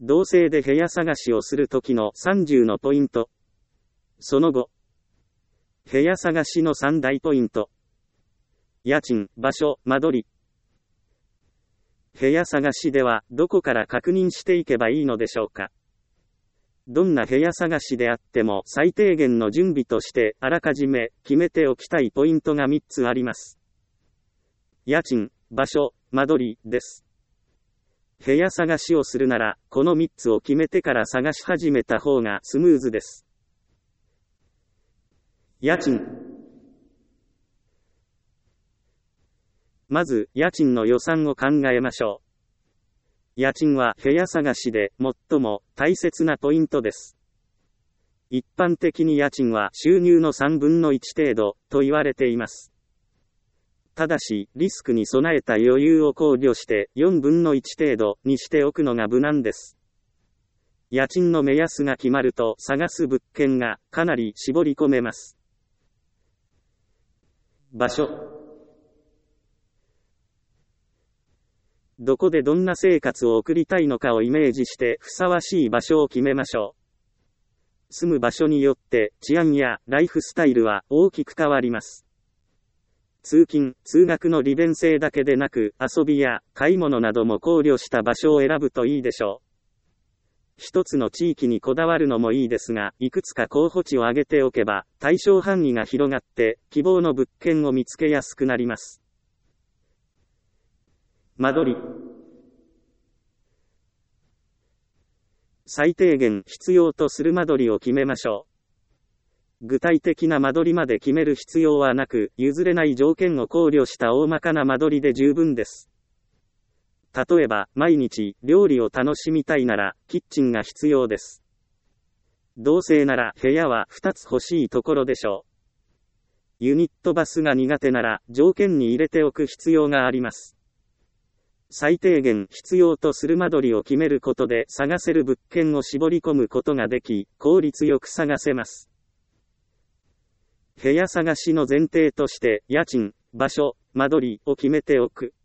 同棲で部屋探しをするときの30のポイント。その後。部屋探しの3大ポイント。家賃、場所、間取り。部屋探しではどこから確認していけばいいのでしょうか。どんな部屋探しであっても最低限の準備としてあらかじめ決めておきたいポイントが3つあります。家賃、場所、間取りです。部屋探しをするならこの3つを決めてから探し始めた方がスムーズです。家賃。まず家賃の予算を考えましょう。家賃は部屋探しで最も大切なポイントです。一般的に家賃は収入の3分の1程度と言われています。ただし、リスクに備えた余裕を考慮して4分の1程度にしておくのが無難です。家賃の目安が決まると探す物件がかなり絞り込めます。場所。どこでどんな生活を送りたいのかをイメージしてふさわしい場所を決めましょう。住む場所によって治安やライフスタイルは大きく変わります。通勤・通学の利便性だけでなく遊びや買い物なども考慮した場所を選ぶといいでしょう。一つの地域にこだわるのもいいですが、いくつか候補地を挙げておけば対象範囲が広がって希望の物件を見つけやすくなります。間取り。最低限必要とする間取りを決めましょう。具体的な間取りまで決める必要はなく、譲れない条件を考慮した大まかな間取りで十分です。例えば、毎日料理を楽しみたいなら、キッチンが必要です。同棲なら部屋は2つ欲しいところでしょう。ユニットバスが苦手なら、条件に入れておく必要があります。最低限必要とする間取りを決めることで探せる物件を絞り込むことができ、効率よく探せます。部屋探しの前提として、家賃、場所、間取りを決めておく。